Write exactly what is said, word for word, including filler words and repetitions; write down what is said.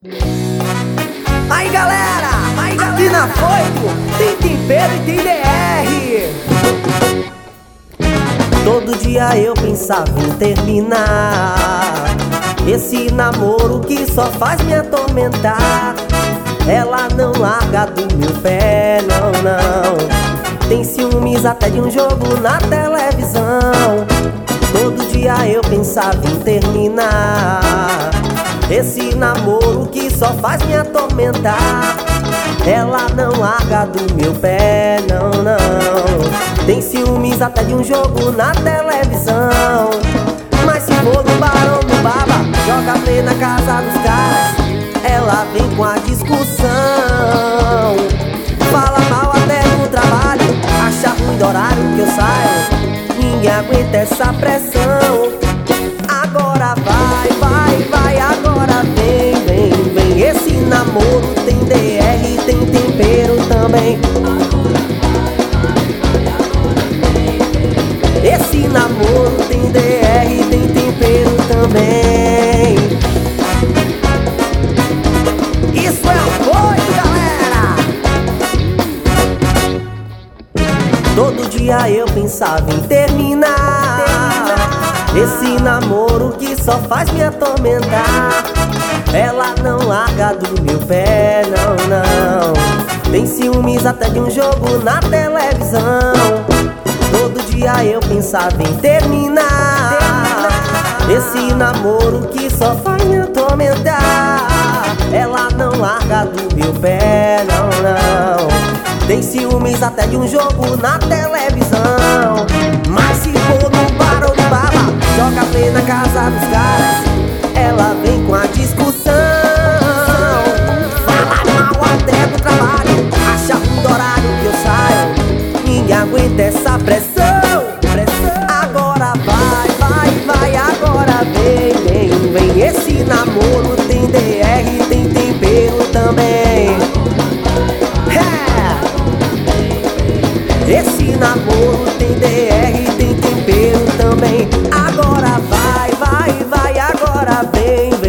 Aí galera, aí, galera. Aqui na Foico tem tempero e tem D R. Todo dia eu pensava em terminar esse namoro que só faz me atormentar. Ela não larga do meu pé, não, não. Tem ciúmes até de um jogo na televisão. Todo dia eu pensava em terminar esse namoro que só faz me atormentar. Ela não larga do meu pé, não, não. Tem ciúmes até de um jogo na televisão. Mas se for no barão do baba, joga play na casa dos caras, ela vem com a discussão. Fala mal até no trabalho, acha ruim do horário que eu saio. Ninguém aguenta essa pressão. Agora vai, vai, vai, agora vem, vem, vem. Esse namoro tem D R, tem tempero também. Esse namoro tem D R, tem tempero também. Isso é apoio, galera! Todo dia eu pensava em terminar esse namoro que só faz me atormentar. Ela não larga do meu pé, não, não. Tem ciúmes até de um jogo na televisão. Todo dia eu pensava em terminar esse namoro que só faz me atormentar. Ela não larga do meu pé, não, não. Tem ciúmes até de um jogo na televisão. Mas se for no bar ou no baba, joga play na casa dos caras, ela vem com a discussão. Fala mal até do trabalho, acha ruim do horário que eu saio. Ninguém aguenta essa pressão, pressão. Agora vai, vai, vai, agora vem, vem, vem. Esse namoro tem D R, tem tempero também. É. Esse namoro tem D R, tem tempero também. Agora vai, vai, vai, agora vem, vem.